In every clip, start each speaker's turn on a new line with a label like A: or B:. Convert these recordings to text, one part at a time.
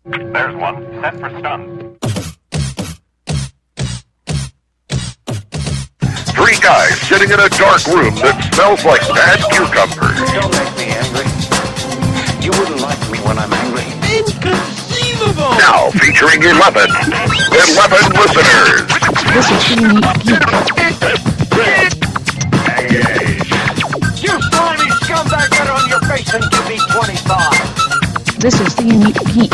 A: There's one. Set for stun.
B: 3 guys sitting in a dark room that smells like bad cucumbers.
A: Don't make me angry. You wouldn't like me when I'm angry.
C: Inconceivable!
B: Now featuring 11 listeners.
D: This is the Unique Geek.
A: You slimy scumbag, get on your face and give me 25.
D: This is the Unique Geek.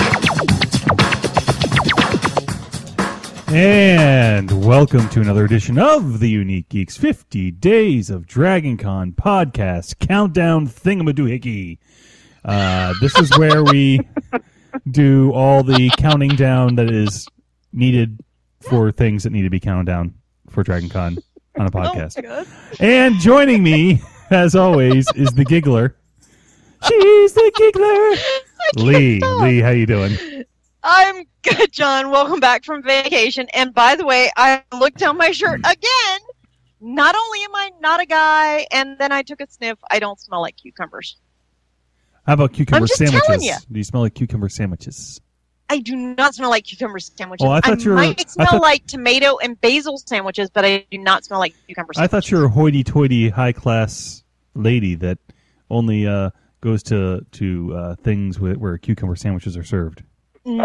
E: And welcome to another edition of the Unique Geeks 50 Days of Dragon Con podcast countdown thingamadoohickey. This is where we do all the counting down that is needed for things that need to be counted down for Dragon Con on a podcast. And joining me, as always, is the giggler. She's the giggler. Lee, how you doing?
F: I'm good, John. Welcome back from vacation. And by the way, I looked down my shirt again. Not only am I not a guy, and then I took a sniff, I don't smell like cucumbers.
E: How about cucumber
F: I'm just
E: sandwiches?
F: telling you.
E: Do you smell like cucumber sandwiches?
F: I do not smell like cucumber sandwiches.
E: Oh, I
F: might smell like tomato and basil sandwiches, but I do not smell like cucumber sandwiches.
E: I thought you were a hoity-toity, high-class lady that only goes to things where cucumber sandwiches are served.
F: No.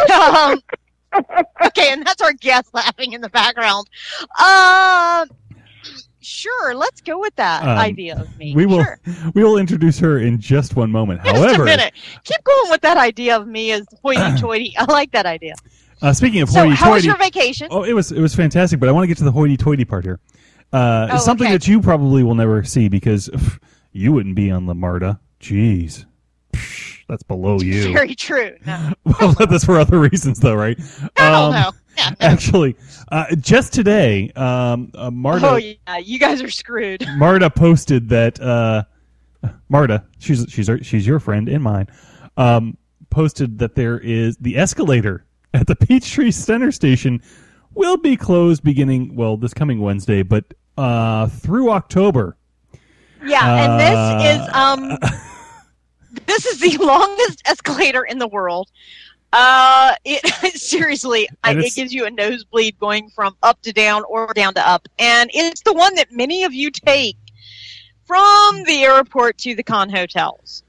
F: Okay, and that's our guest laughing in the background. Sure, let's go with that idea of me.
E: We will
F: Sure.
E: introduce her in just one moment.
F: Just
E: However,
F: a minute. Keep going with that idea of me as hoity-toity. I like that idea.
E: Speaking of
F: So,
E: hoity-toity,
F: how was your vacation?
E: Oh, it was fantastic. But I want to get to the hoity-toity part here. Something
F: okay.
E: that you probably will never see because you wouldn't be on La Marta. Jeez. That's below you.
F: Very true. No.
E: Well, that's for other reasons, though, right?
F: Hell no. Yeah, no.
E: Actually, just today, Marta.
F: Oh yeah, you guys are screwed.
E: Marta posted that. Marta, she's your friend and mine. Posted that there is the escalator at the Peachtree Center station will be closed beginning this coming Wednesday, but through October.
F: Yeah, and this is this is the longest escalator in the world. Seriously, it gives you a nosebleed going from up to down or down to up. And it's the one that many of you take from the airport to the con hotels.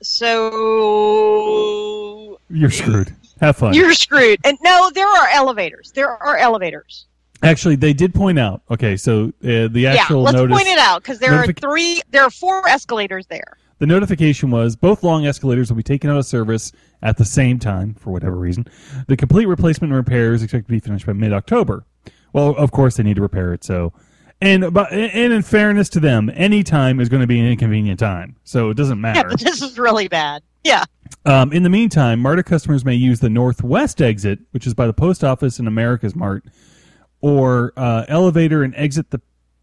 F: So
E: You're screwed. Have fun.
F: You're screwed. And no, there are elevators.
E: Actually, they did point out. Okay, so the actual
F: let's
E: notice.
F: point it out because there are 4 escalators there.
E: The notification was both long escalators will be taken out of service at the same time, for whatever reason. The complete replacement and repair is expected to be finished by mid-October. Well, of course, they need to repair it, so... And in fairness to them, any time is going to be an inconvenient time, so it doesn't matter.
F: Yeah, but this is really bad. Yeah.
E: In the meantime, MARTA customers may use the northwest exit, which is by the post office and America's Mart, or elevator and exit the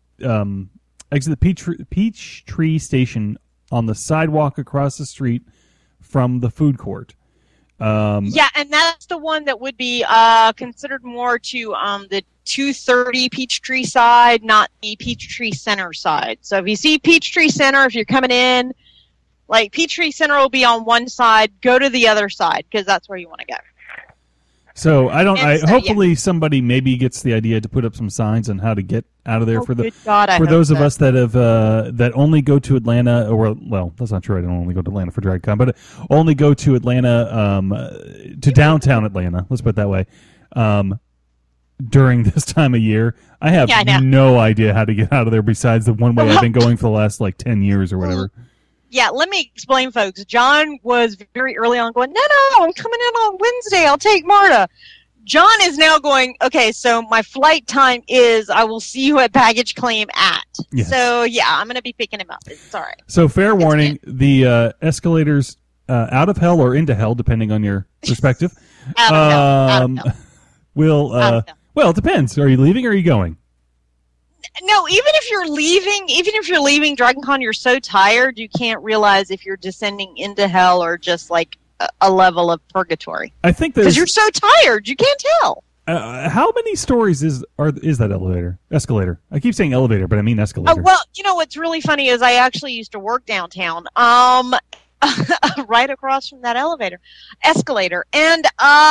E: Peachtree Station on the sidewalk across the street from the food court.
F: Yeah, and that's the one that would be considered more to the 230 Peachtree side, not the Peachtree Center side. So if you see Peachtree Center, if you're coming in, like Peachtree Center will be on one side, go to the other side because that's where you want to go.
E: So hopefully somebody maybe gets the idea to put up some signs on how to get out of there for those of us that have that only go to Atlanta, or that's not true. I don't only go to Atlanta for DragCon, but only go to Atlanta to downtown Atlanta. Let's put it that way. During this time of year, I have no idea how to get out of there besides the one way I've been going for the last 10 years or whatever.
F: Yeah, let me explain, folks. John was very early on going, no, I'm coming in on Wednesday. I'll take Marta. John is now going, okay, so my flight time is I will see you at baggage claim at.
E: Yes.
F: So, yeah, I'm going to be picking him up. It's all right.
E: So, fair warning, the escalators out of hell or into hell, depending on your perspective,
F: Out of hell.
E: Well, it depends. Are you leaving or are you going?
F: No, even if you're leaving DragonCon, you're so tired you can't realize if you're descending into hell or just like a level of purgatory.
E: I think
F: because you're so tired you can't tell.
E: How many stories is that escalator? I keep saying elevator, but I mean escalator.
F: Well, you know what's really funny is I actually used to work downtown. right across from that escalator, and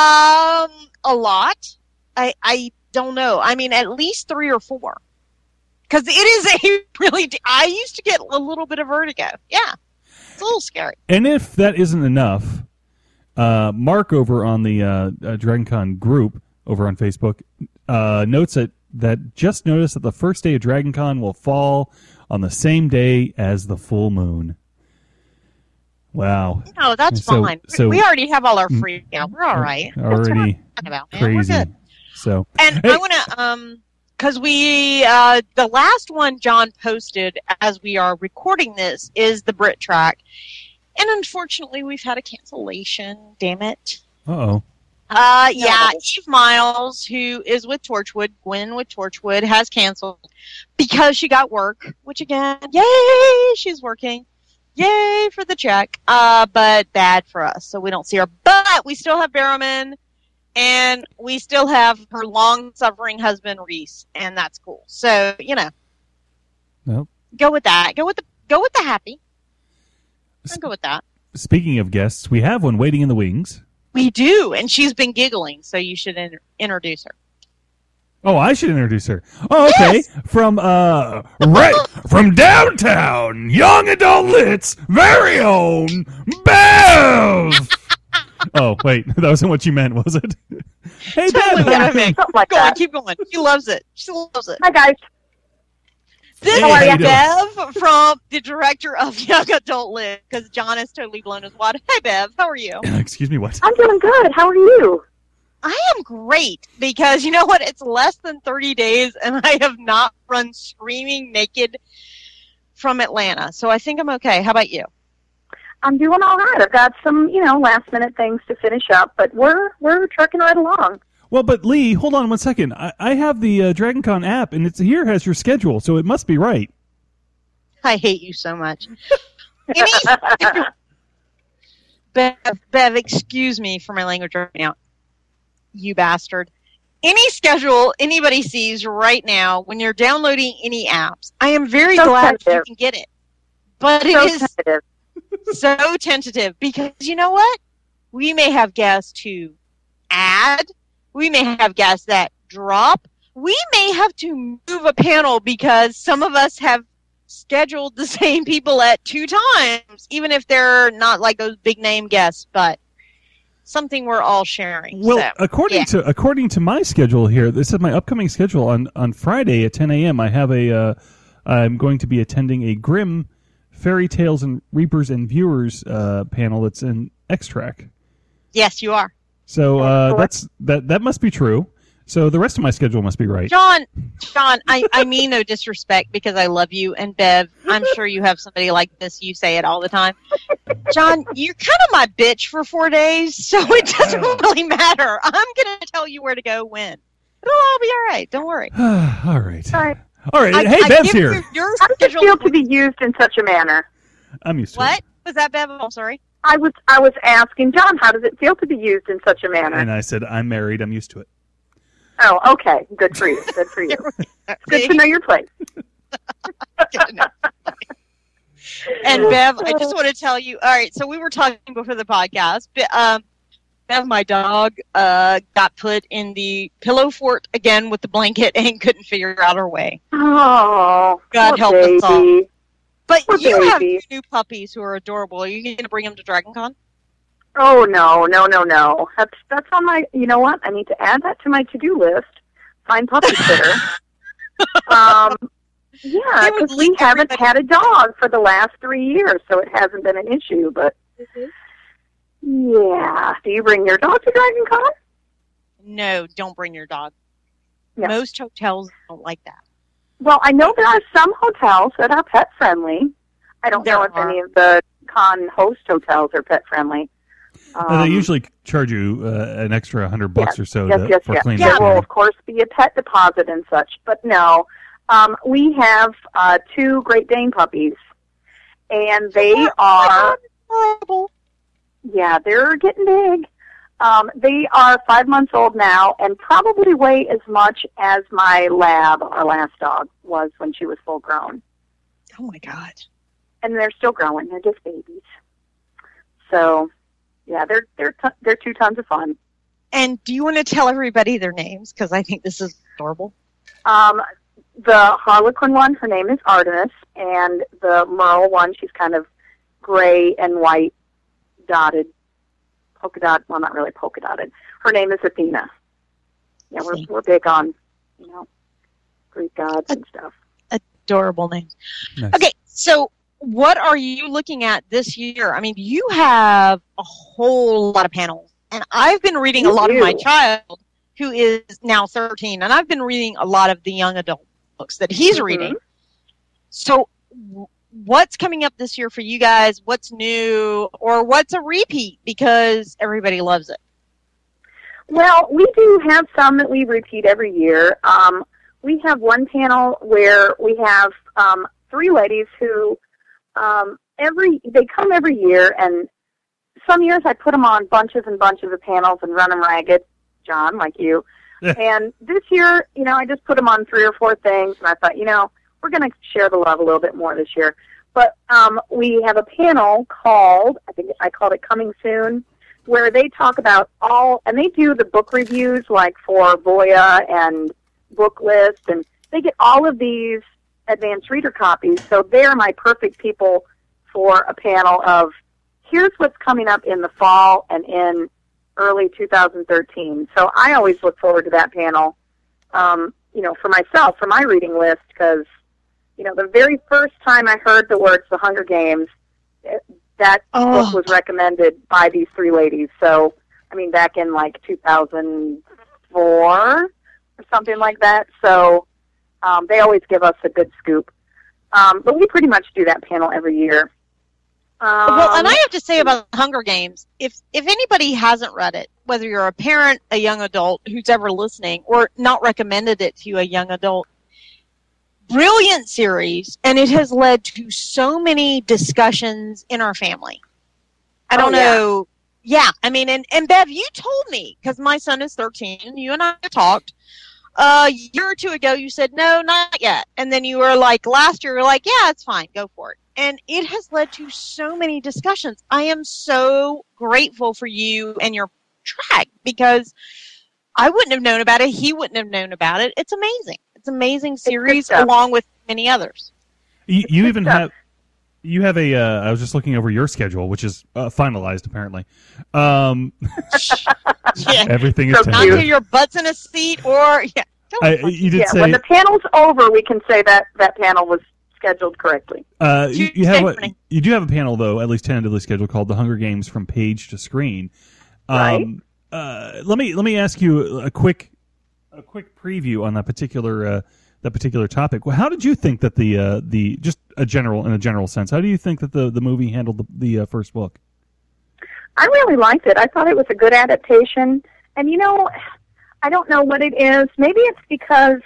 F: a lot. I don't know. I mean, at least 3 or 4, because it is a really. I used to get a little bit of vertigo. Yeah, it's a little scary.
E: And if that isn't enough, Mark over on the DragonCon group over on Facebook notes that just noticed that the first day of DragonCon will fall on the same day as the full moon. Wow.
F: No, that's fine.
E: So
F: we already have all our free out. We're all right.
E: Already
F: about,
E: crazy.
F: We're good.
E: So,
F: and
E: hey.
F: I want to because we the last one John posted as we are recording this is the Brit track, and unfortunately we've had a cancellation. Damn it.
E: Uh-oh.
F: Yeah, Eve Miles, who is with Torchwood, Gwen with Torchwood, has canceled because she got work, which again, yay, she's working. Yay for the check, but bad for us, so we don't see her. But we still have Barrowman, and we still have her long-suffering husband, Reese, and that's cool. So,
E: Nope.
F: Go with that. Go with the happy. I'll go with that.
E: Speaking of guests, we have one waiting in the wings.
F: We do, and she's been giggling, so you should introduce her.
E: Oh, I should introduce her. Oh, okay.
F: Yes!
E: From from downtown, young adult lit's very own Bev. Oh, wait, that wasn't what you meant, was it? Hey,
F: Totally
E: Bev.
F: what I meant.
G: Something like
F: Go on,
G: that.
F: keep going. She loves it. She loves it.
G: Hi, guys.
F: This
E: Hey, how you
F: is
E: doing?
F: Bev from the director of Young Adult Lit, because John is totally blown his wad. Hey, Bev, how are you?
E: Excuse me, what?
G: I'm doing good. How are you?
F: I am great, because you know what? It's less than 30 days, and I have not run screaming naked from Atlanta, so I think I'm okay. How about you?
G: I'm doing all right. I've got some, last-minute things to finish up, but we're trucking right along.
E: Well, but Lee, hold on 1 second. I have the DragonCon app, and it's here has your schedule, so it must be right.
F: I hate you so much. Bev, excuse me for my language right now. You bastard. Any schedule anybody sees right now when you're downloading any apps, I am very
G: So
F: glad
G: tentative.
F: you can get it. But it
G: So
F: is
G: tentative.
F: so tentative because you know what? We may have guests who add. We may have guests that drop. We may have to move a panel because some of us have scheduled the same people at 2 times, even if they're not like those big name guests, but something we're all sharing.
E: Well,
F: so,
E: according to my schedule here, this is my upcoming schedule on Friday at 10 a.m. I have I'm going to be attending a Grimm Fairy Tales and Reapers and Viewers panel that's in X-Track.
F: yes, you are.
E: So that must be true. So the rest of my schedule must be right.
F: John, I mean no disrespect because I love you, and Bev, I'm sure you have somebody like this. You say it all the time. John, you're kind of my bitch for 4 days, so it doesn't really matter. I'm going to tell you where to go when. It'll all be all right. Don't worry.
E: All right.
G: All right.
E: All right.
F: I
E: Hey, Bev's
F: give
E: here.
F: you your
G: How does it
F: schedule.
G: feel to be used in such a manner?
E: I'm used to
F: What?
E: it.
F: Was that Bev? I'm sorry.
G: I was asking John, how does it feel to be used in such a manner?
E: And I said, I'm married. I'm used to it.
G: Oh, okay. Good for you. Good for you. Good to know your place.
F: And Bev, I just want to tell you. All right, so we were talking before the podcast. But, Bev, my dog, got put in the pillow fort again with the blanket and couldn't figure out her way.
G: Oh,
F: God
G: poor
F: help us all.
G: baby.
F: But
G: Poor
F: you have
G: baby.
F: 2 new puppies who are adorable. Are you going to bring them to DragonCon?
G: Oh, no. That's on my, you know what? I need to add that to my to-do list. Find puppy sitter. Yeah,
F: They would
G: because we
F: link
G: haven't
F: everybody-
G: had a dog for the last 3 years, so it hasn't been an issue, but yeah. Do you bring your dog to DragonCon?
F: No, don't bring your dog.
G: Yeah.
F: Most hotels don't like that.
G: Well, I know there are some hotels that are pet-friendly. I don't know
F: There
G: if
F: are.
G: any of the con host hotels are pet-friendly.
E: They usually charge you an extra $100 or so for cleaning
G: There
E: up.
G: will, of course, be a pet deposit and such, but no. We have 2 Great Dane puppies, and they are,
F: Horrible.
G: yeah, they're getting big. They are 5 months old now and probably weigh as much as my lab, our last dog, was when she was full grown.
F: Oh, my God.
G: And they're still growing. They're just babies. So, yeah, they're 2 tons of fun.
F: And do you want to tell everybody their names? Because I think this is adorable.
G: The Harlequin one, her name is Artemis, and the Merle one, she's kind of gray and white dotted, polka dot. Well, not really polka dotted. Her name is Athena. Yeah, we're big on, Greek gods and stuff.
F: Adorable names.
E: Nice.
F: Okay, so what are you looking at this year? I mean, you have a whole lot of panels, and I've been reading a lot of my child, who is now 13, and I've been reading a lot of the young adult books that he's reading. So what's coming up this year for you guys? What's new, or what's a repeat because everybody loves it?
G: Well, we do have some that we repeat every year. We have one panel where we have 3 ladies who they come every year, and some years I put them on bunches and bunches of panels and run them ragged, John, like you. And this year, I just put them on 3 or 4 things, and I thought, we're going to share the love a little bit more this year. But we have a panel called, I called it Coming Soon, where they talk about and they do the book reviews, like for Voya and Book List, and they get all of these advanced reader copies. So they're my perfect people for a panel of, here's what's coming up in the fall and in early 2013. So I always look forward to that panel, for myself, for my reading list, because, the very first time I heard the words The Hunger Games, that book was recommended by these 3 ladies. So, back in like 2004 or something like that. So they always give us a good scoop. But we pretty much do that panel every year.
F: Well, and I have to say about the Hunger Games, if anybody hasn't read it, whether you're a parent, a young adult who's ever listening, or not recommended it to a young adult, brilliant series, and it has led to so many discussions in our family. I don't know. Yeah, and Bev, you told me, because my son is 13, and you and I talked, a year or 2 ago, you said, no, not yet. And then you were like, last year, you were like, yeah, it's fine, go for it. And it has led to so many discussions. I am so grateful for you and your track, because I wouldn't have known about it. He wouldn't have known about it. It's amazing. It's an amazing series, along with many others.
E: You even have... You have I was just looking over your schedule, which is finalized, apparently. Everything is
F: not till your butt's in a seat, or,
E: you did say...
G: when the panel's over, we can say that panel was scheduled correctly.
E: You do have a panel, though, at least tentatively scheduled, called The Hunger Games from Page to Screen.
G: Right.
E: Let me ask you a quick preview on that particular topic. Well, how did you think that the just in a general sense, how do you think that the movie handled the first book?
G: I really liked it. I thought it was a good adaptation, and I don't know what it is. Maybe it's because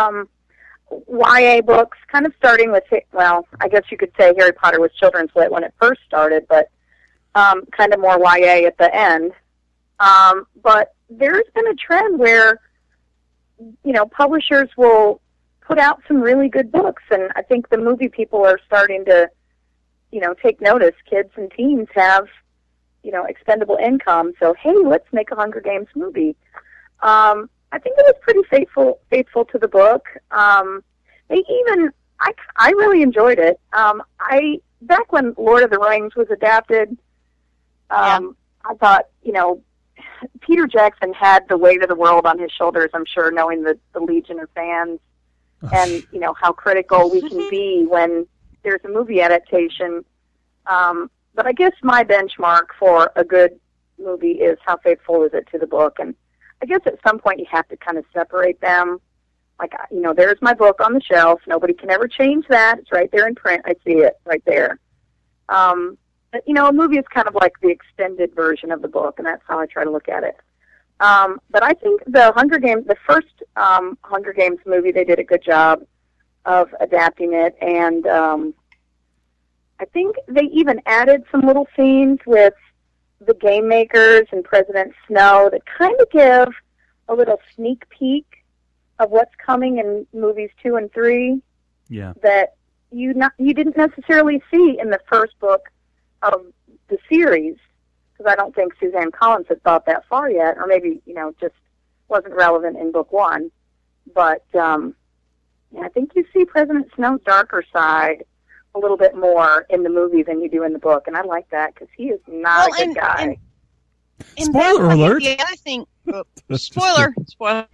G: YA books, kind of starting with, well, I guess you could say Harry Potter was children's lit when it first started, but kind of more YA at the end. But there's been a trend where publishers will put out some really good books, and I think the movie people are starting to, take notice. Kids and teens have, expendable income, so hey, let's make a Hunger Games movie. I think it was pretty faithful to the book. I really enjoyed it. Back when Lord of the Rings was adapted, I thought, Peter Jackson had the weight of the world on his shoulders, I'm sure, knowing the legion of fans. And, how critical we can be when there's a movie adaptation. But I guess my benchmark for a good movie is how faithful is it to the book. And I guess at some point you have to kind of separate them. Like, there's my book on the shelf. Nobody can ever change that. It's right there in print. I see it right there. But, a movie is kind of like the extended version of the book, and that's how I try to look at it. But I think the first Hunger Games movie, they did a good job of adapting it, and I think they even added some little scenes with the game makers and President Snow that kind of give a little sneak peek of what's coming in movies 2 and 3.
E: Yeah.
G: That you didn't necessarily see in the first book of the series. because I don't think Suzanne Collins had thought that far yet, or maybe, just wasn't relevant in book one. But I think you see President Snow's darker side a little bit more in the movie than you do in the book, and I like that because he is not a good guy.
F: And
E: Spoiler alert!
F: The other thing, spoiler.
G: Sorry,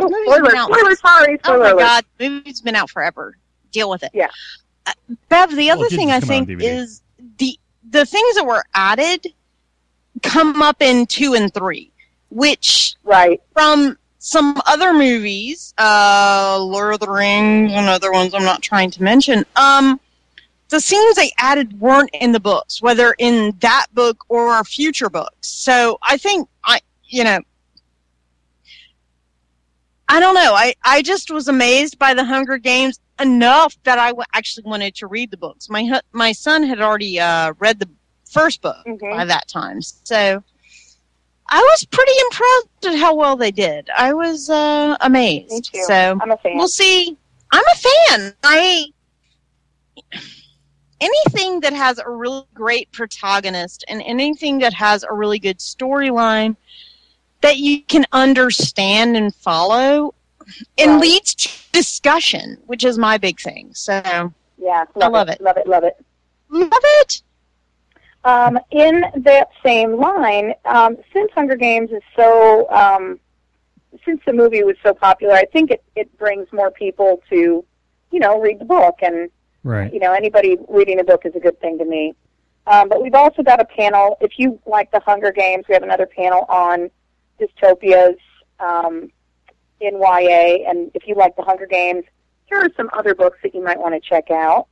F: Oh my
G: alert.
F: God, the movie's been out forever. Deal with it.
G: Yeah.
F: Bev, the other
E: it did
F: thing
E: just
F: I
E: come out on
F: think
E: DVD.
F: is the things that were added come up in 2 and 3, which
G: Right.
F: from some other movies, Lord of the Rings and other ones I'm not trying to mention, the scenes they added weren't in the books, whether in that book or future books. So I think, I don't know. I just was amazed by the Hunger Games enough that I actually wanted to read the books. My son had already read the first book by that time. So I was pretty impressed at how well they did. I was amazed.
G: Me too.
F: So
G: I'm a fan.
F: we'll see. I'm a fan. Anything that has a really great protagonist and anything that has a really good storyline that you can understand and follow and leads to discussion, which is my big thing. So
G: Yeah,
F: I love it.
G: Love it, love it.
F: Love it.
G: In that same line, since Hunger Games is so, since the movie was so popular, I think it brings more people to, read the book. And,
E: Right.
G: anybody reading a book is a good thing to me. But we've also got a panel. If you like the Hunger Games, we have another panel on dystopias in YA. And if you like the Hunger Games, here are some other books that you might want to check out.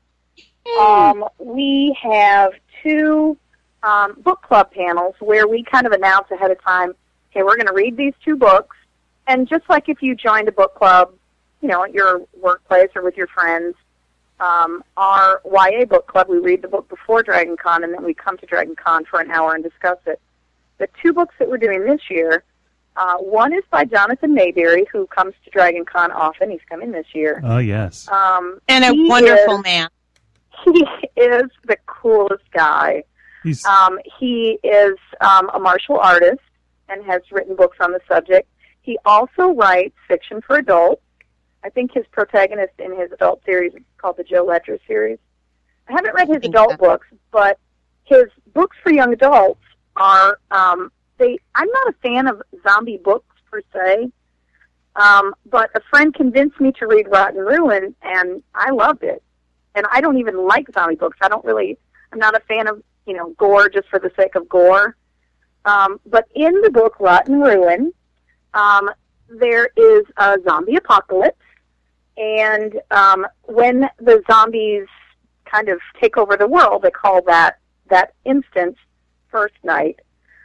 G: We have 2 book club panels where we kind of announce ahead of time, okay, we're going to read these 2 books. And just like if you joined a book club, at your workplace or with your friends, our YA book club, we read the book before Dragon Con, and then we come to Dragon Con for an hour and discuss it. The 2 books that we're doing this year, one is by Jonathan Mayberry, who comes to Dragon Con often. He's coming this year.
E: Oh, yes.
F: And a
G: He
F: wonderful man.
G: He is the coolest guy.
E: He's
G: He is a martial artist and has written books on the subject. He also writes fiction for adults. I think his protagonist in his adult series is called the Joe Ledger series. I haven't read his adult books, but his books for young adults are, I'm not a fan of zombie books per se, but a friend convinced me to read Rotten Ruin, and I loved it. And I don't even like zombie books. I'm not a fan of, gore just for the sake of gore. But in the book Rotten Ruin, there is a zombie apocalypse, and when the zombies kind of take over the world, they call that instance First Night.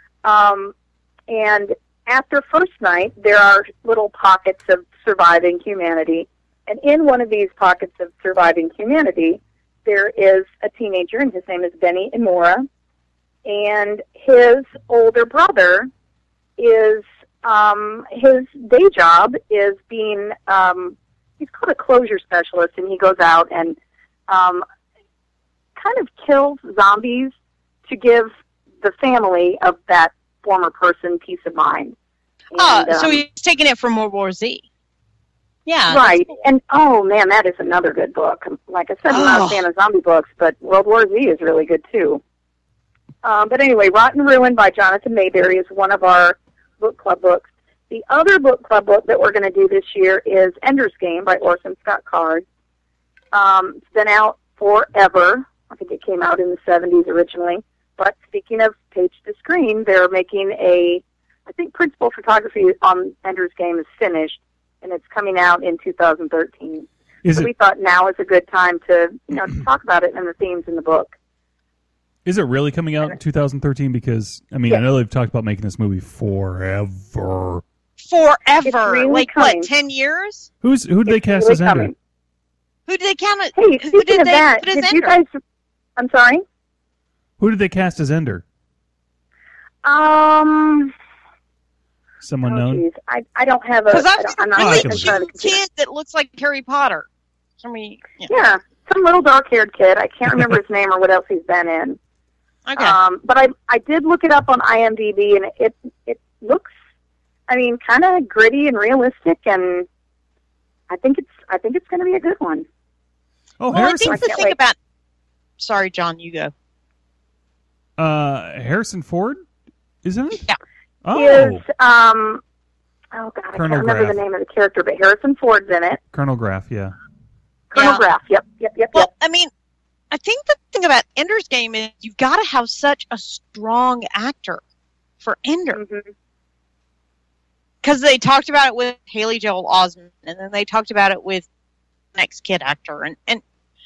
G: And after First Night, there are little pockets of surviving humanity, and in one of these pockets of surviving humanity, there is a teenager, and his name is Benny Imura, and his older brother is, his day job is being, he's called a closure specialist, and he goes out and kind of kills zombies to give the family of that former person peace of mind. And,
F: So he's taking it from World War Z. Yeah.
G: Right. And, oh, man, that is another good book. Like I said, I'm not a fan of zombie books, but World War Z is really good, too. But anyway, Rotten Ruin by Jonathan Mayberry is one of our book club books. The other book club book that we're going to do this year is Ender's Game by Orson Scott Card. It's been out forever. I think it came out in the 70s originally. But speaking of page to screen, they're making I think principal photography on Ender's Game is finished, and it's coming out in 2013. So we thought now is a good time to, to talk about it and the themes in the book.
E: Is it really coming out in 2013? Because, I know they've talked about making this movie forever.
F: Forever.
G: Really
F: like,
G: coming.
F: what, 10 years?
E: Who did they cast
G: really
E: as Ender?
G: coming.
F: Who did they count?
G: Hey,
F: Who
G: speaking
F: did
G: of
F: they
G: that,
F: put as
G: did you
F: Ender?
G: guys... I'm sorry?
E: Who did they cast as Ender? Someone known?
G: Geez. I don't have a...
F: Because I've
G: I'm
F: got a
G: not
F: really
G: in front of the
F: cute
G: computer.
F: kid that looks like Harry Potter.
G: Yeah, some little dark-haired kid. I can't remember his name or what else he's been in.
F: Okay.
G: But I did look it up on IMDb, and it looks, kind of gritty and realistic, and I think it's going to be a good one.
E: Oh,
F: well,
E: Harrison.
F: I think the thing about. Sorry, John, you go.
E: Harrison Ford is in it?
F: Yeah.
E: Oh.
G: Is oh God, I
E: Colonel
G: can't remember
E: Graff.
G: the name of the character, but Harrison Ford's in it.
E: Colonel Graff, yeah.
G: Colonel
F: Yeah.
G: Graff. Yep.
F: Well, I think the thing about Ender's Game is you've got to have such a strong actor for Ender.
G: Mhm.
F: Because they talked about it with Haley Joel Osment, and then they talked about it with the next kid actor, and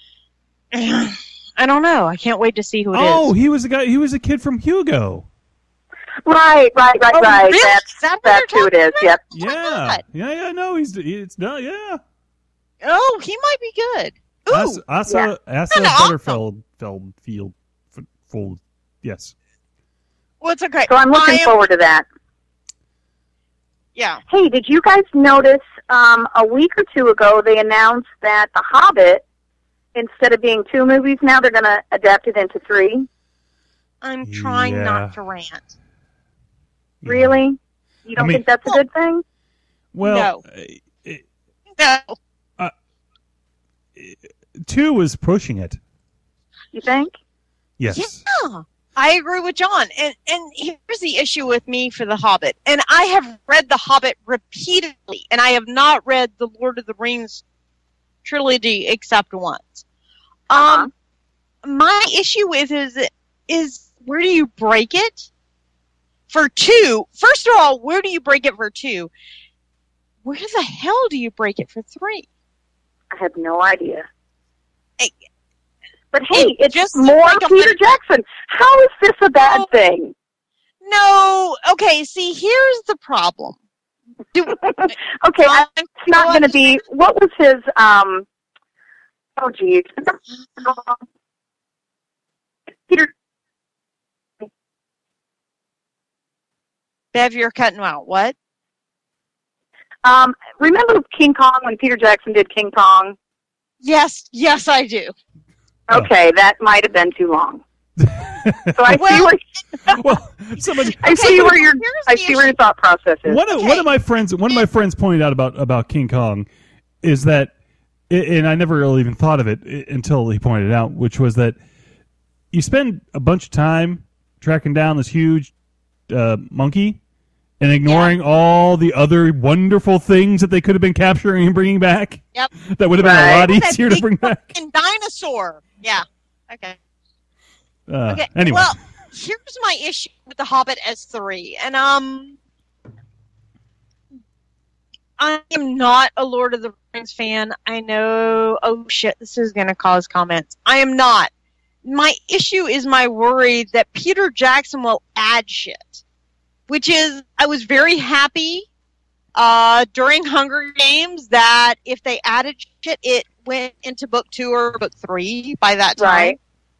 F: I don't know. I can't wait to see who it is.
E: Oh, he was the guy. He was a kid from Hugo.
G: Right.
F: Oh, really? Is that what
G: That's
F: they're
G: who it is.
F: talking
G: Yep.
F: Oh, my
E: Yeah,
F: God.
E: yeah. No, it's no, yeah.
F: Oh, he might be good. Ooh,
E: Asa
F: Kinda awesome.
E: Fold. Yes.
F: well, it's okay.
G: So I'm looking forward to that.
F: Yeah.
G: Hey, did you guys notice a week or two ago they announced that The Hobbit, instead of being 2 movies now, they're going to adapt it into 3?
F: I'm trying
E: Yeah.
F: not to rant.
G: Really? You don't think that's a good thing?
E: Well,
F: No.
E: 2 was pushing it.
G: You think?
E: Yes.
F: Yeah. I agree with John. And here's the issue with me for The Hobbit. And I have read The Hobbit repeatedly, and I have not read the Lord of the Rings trilogy except once. My issue with is where do you break it? For 2, first of all, where do you break it for 2? Where the hell do you break it for 3?
G: I have no idea.
F: Hey,
G: But hey, it's
F: just
G: more
F: like a
G: Peter
F: little-
G: Jackson. How is this a bad
F: No.
G: thing?
F: No. Okay, see, here's the problem.
G: Okay, it's not going to be. What was his? Oh, geez. Peter.
F: Bev, you're cutting out. What?
G: Remember King Kong when Peter Jackson did King Kong?
F: Yes, I do.
G: Okay, that might have been too long. So I see where
E: Well, somebody.
G: I see where your
F: here's
G: I
F: the
G: see where your thought process is.
E: One of my friends pointed out about King Kong is that, and I never really even thought of it until he pointed it out, which was that you spend a bunch of time tracking down this huge monkey and ignoring all the other wonderful things that they could have been capturing and bringing back.
F: Yep.
E: That would have been a lot
F: That
E: easier to
F: big
E: bring back.
F: fucking dinosaur. Yeah. Okay. Okay.
E: Anyway.
F: Well, here's my issue with The Hobbit as 3, and I am not a Lord of the Rings fan. I know. Oh shit, this is going to cause comments. I am not. My issue is my worry that Peter Jackson will add shit, which is I was very happy during Hunger Games that if they added shit, it went into book 2 or book 3 by that time.
G: Right.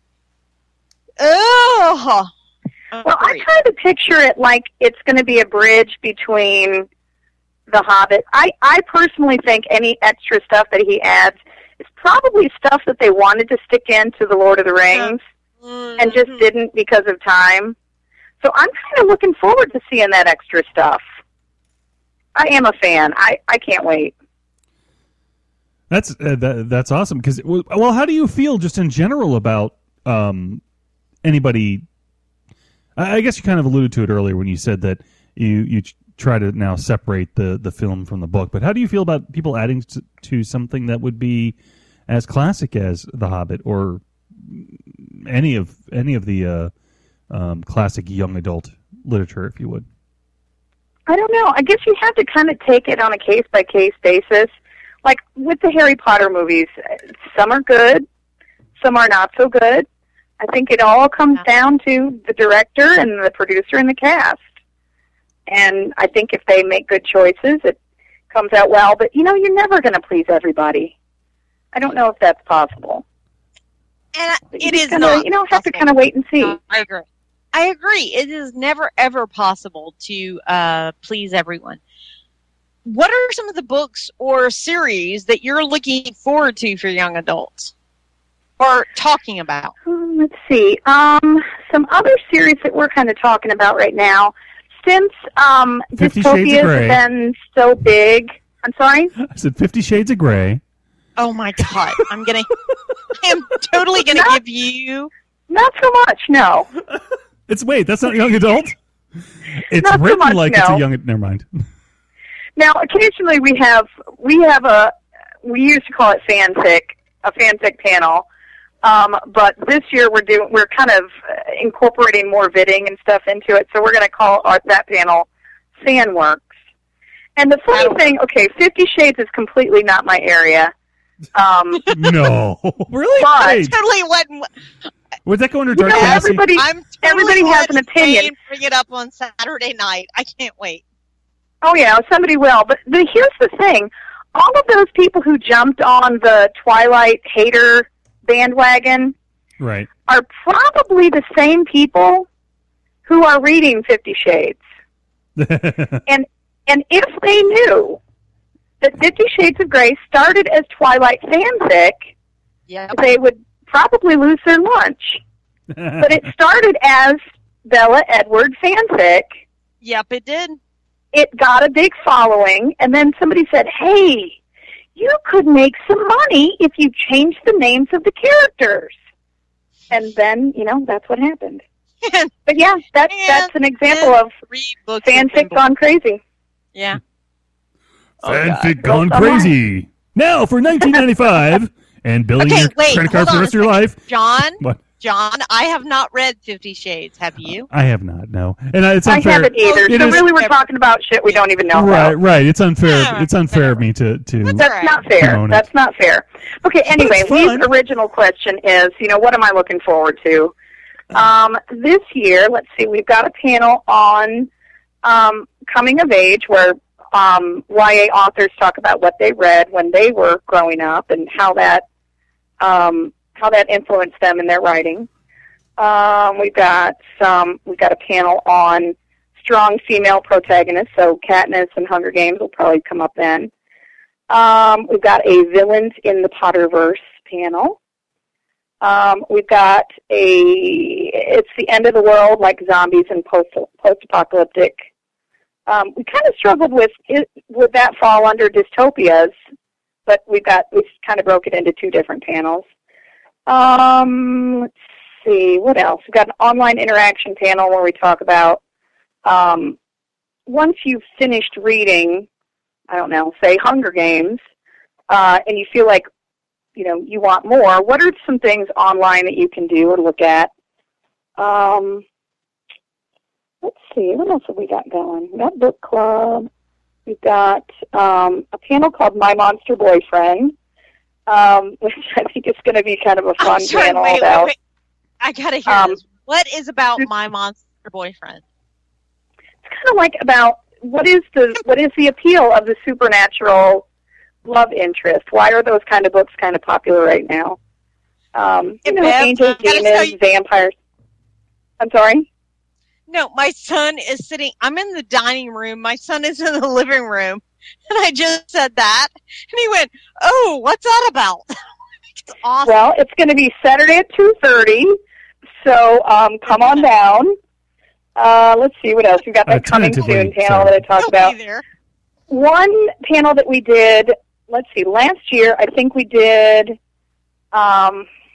F: Oh.
G: Well, I try to picture it like it's going to be a bridge between The Hobbit. I personally think any extra stuff that he adds is probably stuff that they wanted to stick into The Lord of the Rings and just didn't because of time. So I'm kind of looking forward to seeing that extra stuff. I am a fan. I can't wait.
E: That's awesome. Because well, how do you feel just in general about anybody? I guess you kind of alluded to it earlier when you said that you try to now separate the film from the book. But how do you feel about people adding to something that would be as classic as The Hobbit or any of the classic young adult literature, if you would?
G: I don't know. I guess you have to kind of take it on a case-by-case basis. Like with the Harry Potter movies, some are good, some are not so good. I think it all comes down to the director and the producer and the cast. And I think if they make good choices, it comes out well. But, you're never going to please everybody. I don't know if that's possible.
F: And it is
G: not. Have to kind of wait and see.
F: I agree. It is never, ever possible to please everyone. What are some of the books or series that you're looking forward to for young adults? or talking about?
G: Let's see. Some other series that we're kind of talking about right now, since
E: 50 Shades of
G: dystopias
E: Grey.
G: have been so big. I'm sorry?
E: I said 50 Shades of Grey.
F: Oh my God! I am totally gonna give you.
G: Not so much, no.
E: That's not young adult? It's
G: Not so
E: written
G: much,
E: like it's
G: no.
E: a young... Never mind.
G: Now, occasionally we used to call it a fanfic panel, but this year we're kind of incorporating more vidding and stuff into it, so we're going to call that panel Fanworks. And the funny thing, 50 Shades is completely not my area.
E: No. Really?
G: But-
E: Wait,
F: Totally wasn't.
E: would that go under dark fantasy?
G: everybody has an opinion.
F: Bring it up on Saturday night. I can't wait.
G: Oh yeah, somebody will. But here's the thing: all of those people who jumped on the Twilight hater bandwagon
E: Right.
G: are probably the same people who are reading 50 Shades. And if they knew that 50 Shades of Grey started as Twilight fanfic,
F: Yeah.
G: they would probably lose their lunch. But it started as Bella Edward fanfic.
F: Yep, it did.
G: It got a big following, and then somebody said, hey, you could make some money if you changed the names of the characters. And then, that's what happened. But yeah, that's an example of
F: Read books.
G: fanfic gone crazy.
F: Yeah.
E: Fanfic gone crazy. Now for $19.95 and billing
F: Okay,
E: your
F: wait,
E: credit card
F: hold
E: for the
F: on
E: rest
F: a
E: of your life.
F: John,
E: What?
F: John, I have not read 50 Shades. Have you?
E: I have not, no. And it's
G: I
E: unfair.
G: haven't either.
E: It
G: So
E: is-
G: really we're talking about shit we don't even know
E: Right,
G: about.
E: right. It's unfair.
F: Yeah,
E: It's unfair of me to
G: That's not fair.
E: Own it.
G: That's not fair. Okay, anyway,
E: it's fun.
G: Lee's original question is, what am I looking forward to? This year, let's see, we've got a panel on coming of age where YA authors talk about what they read when they were growing up and how that influenced them in their writing. We've got a panel on strong female protagonists, so Katniss and Hunger Games will probably come up then. We've got a villains in the Potterverse panel. We've got it's the end of the world, like zombies and post-apocalyptic. We kind of struggled with would that fall under dystopias, but we've kind of broke it into two different panels. Let's see, what else? We've got an online interaction panel where we talk about once you've finished reading, I don't know, say Hunger Games, and you feel like you want more, what are some things online that you can do or look at? Let's see, what else have we got going? We've got book club. We've got a panel called My Monster Boyfriend, which I think is going to be kind of a fun panel about.
F: Wait. I gotta hear this. What is about My Monster Boyfriend?
G: It's kind of like about what is the appeal of the supernatural love interest? Why are those kind of books kind of popular right now? Angels, demons, vampires. I'm sorry?
F: No, my son is sitting. I'm in the dining room. My son is in the living room. And I just said that. And he went, oh, what's that about? It's awesome.
G: Well, it's going to be Saturday at 2:30. So come on down. Let's see what else. We've got that coming soon
E: tentatively,
G: panel that I talked
F: He'll
G: about.
F: be there.
G: One panel that we did, let's see, last year I think we did, I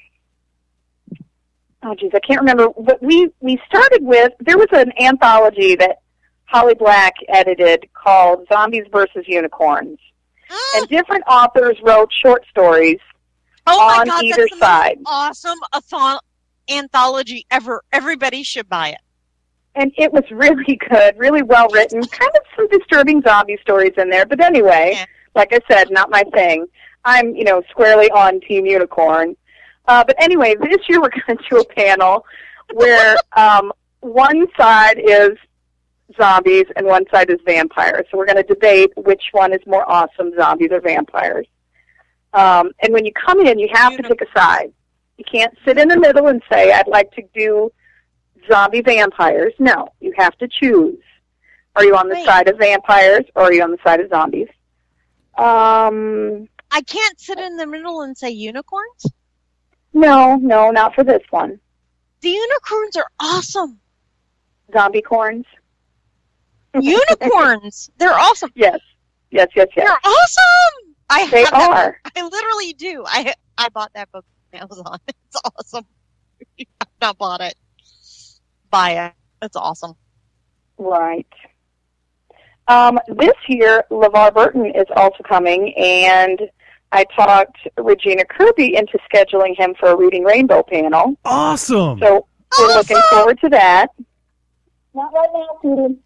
G: can't remember. But we started with, there was an anthology that Holly Black edited called Zombies versus Unicorns. And different authors wrote short stories on either side.
F: Awesome anthology ever. Everybody should buy it.
G: And it was really good, really well written, kind of some disturbing zombie stories in there. But anyway, like I said, not my thing. I'm, squarely on Team Unicorn. But anyway, this year we're going to do a panel where one side is zombies and one side is vampires. So we're going to debate which one is more awesome, zombies or vampires. And when you come in, you have to pick a side. You can't sit in the middle and say, I'd like to do zombie vampires. No, you have to choose. Are you on the side of vampires or are you on the side of zombies?
F: I can't sit in the middle and say unicorns?
G: No, not for this one.
F: The unicorns are awesome.
G: Zombie corns?
F: Unicorns. They're awesome.
G: Yes.
F: They're awesome.
G: They are.
F: I literally do. I bought that book on Amazon. It's awesome. If you have not bought it, buy it. It's awesome.
G: Right. This year, LeVar Burton is also coming, and I talked Regina Kirby into scheduling him for a Reading Rainbow panel.
E: Awesome.
G: So we're looking forward to that. Not right now, Peter.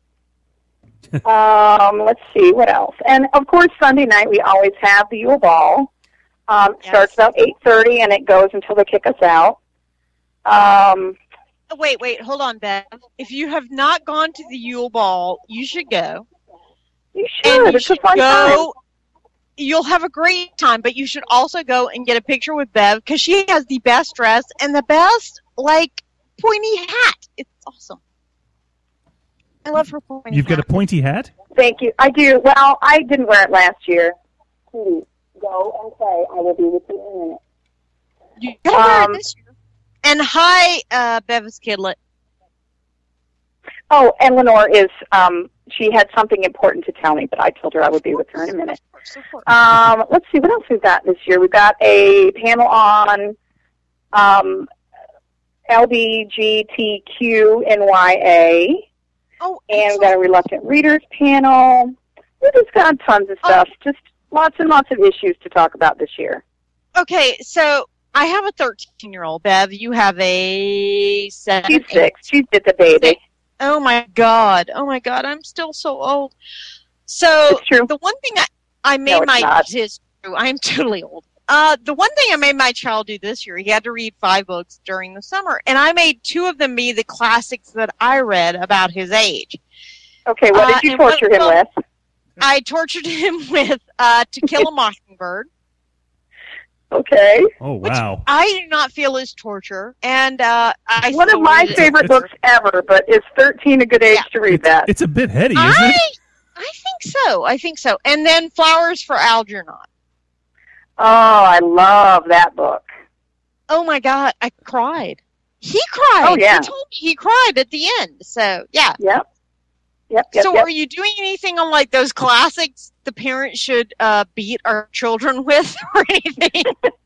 G: Let's see, what else? And, of course, Sunday night we always have the Yule Ball. Starts about 8:30, and it goes until they kick us out.
F: Wait, hold on, Beth. If you have not gone to the Yule Ball, you should go.
G: You should. It's a fun time.
F: You'll have a great time, but you should also go and get a picture with Bev because she has the best dress and the best, pointy hat. It's awesome. I love her pointy
E: You've got a pointy hat?
G: Thank you. I do. Well, I didn't wear it last year. Please, go and play. I will be with you in a minute.
F: You gotta wear it this year. And hi, Bevis Kidlet.
G: Oh, and Lenore is, she had something important to tell me, but I told her I would be with her in a minute. Let's see, what else we've got this year? We've got a panel on LGBTQ
F: Oh,
G: and we've got a Reluctant Readers panel. We just got tons of stuff, just lots and lots of issues to talk about this year.
F: Okay, so I have a 13-year-old, Bev. You have a 7.
G: She's 6. She's just a baby.
F: Oh my God, I'm still so old. So
G: It's true.
F: the one thing I made it's true. I'm totally old. The one thing I made my child do this year, he had to read 5 books during the summer, and I made 2 of them be the classics that I read about his age.
G: Okay, what did you torture him with?
F: I tortured him with To Kill a Mockingbird.
G: Okay.
E: Oh, wow.
F: I do not feel is torture, and
G: one of my favorite books ever, but is 13 a good age to read that?
E: It's a bit heady, isn't it?
F: I think so. And then Flowers for Algernon.
G: Oh, I love that book.
F: Oh my God, I cried. He cried.
G: Oh, yeah.
F: He told me he cried at the end. So, yeah.
G: Yep.
F: So are you doing anything on those classics the parents should beat our children with or anything?